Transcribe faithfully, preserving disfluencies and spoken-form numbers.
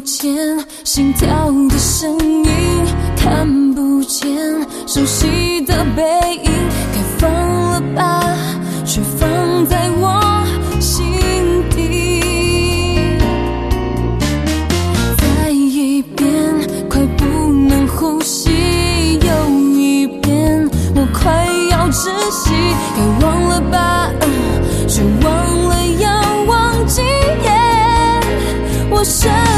见心跳的声音，看不见熟悉的背影，该放了吧，却放在我心底。再一遍，快不能呼吸，又一遍，我快要窒息，该忘了吧，却忘了要忘记。我深